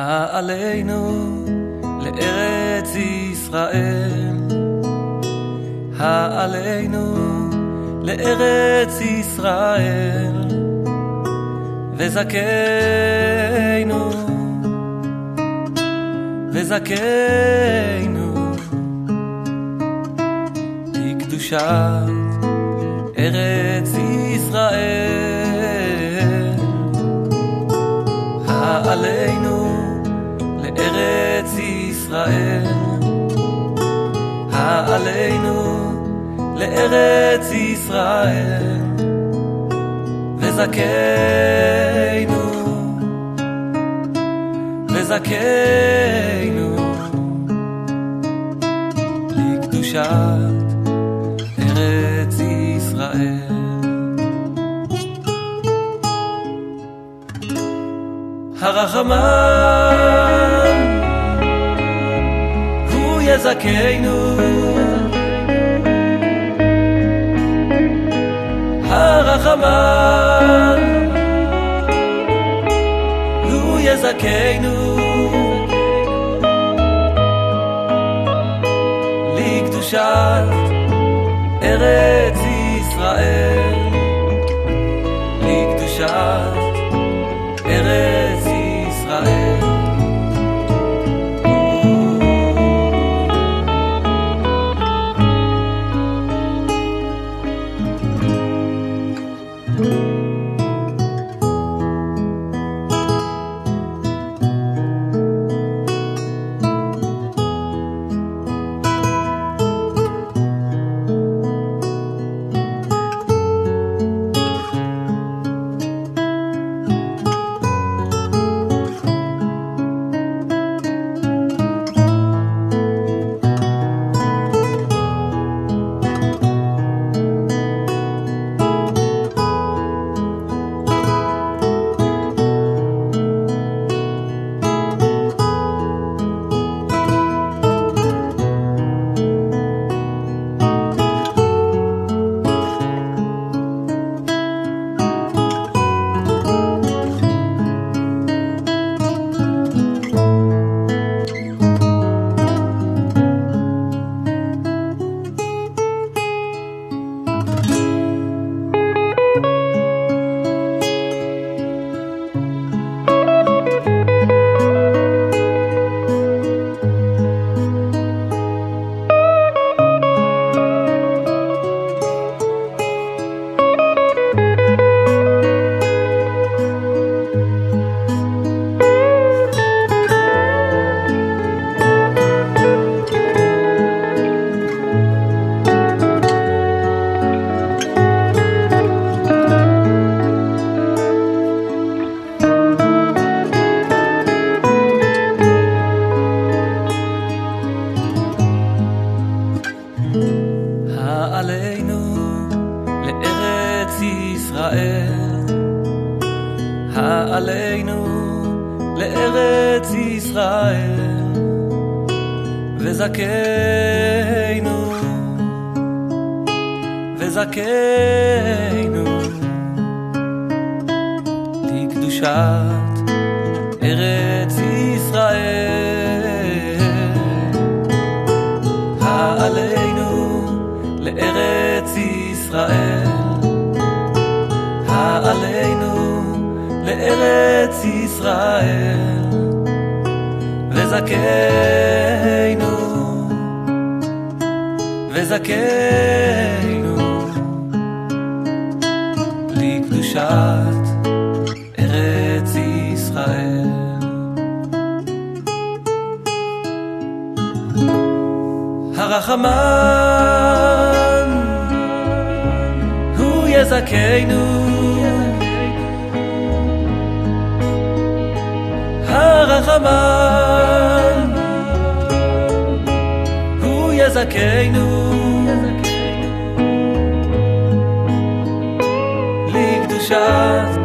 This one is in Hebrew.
העלינו לארץ ישראל, העלינו לארץ ישראל, וזכינו לקדושת ארץ ישראל. העלינו לארץ ישראל, העלינו לארץ ישראל, וזכינו לקדושת ארץ ישראל. הרחמן הוא יזכנו, הרחמן הוא יזכנו לקדושת ארץ ישראל, לקדושת ארץ ישראל. העלינו לארץ ישראל, העלינו לארץ ישראל, וזכינו לקדושת ארץ ישראל. העלינו לארץ ישראל, העלינו לארץ ישראל, וזכינו לקדושת ארץ ישראל. הרחמן הוא יזכנו, הרחמן הוא יזכנו לקדושת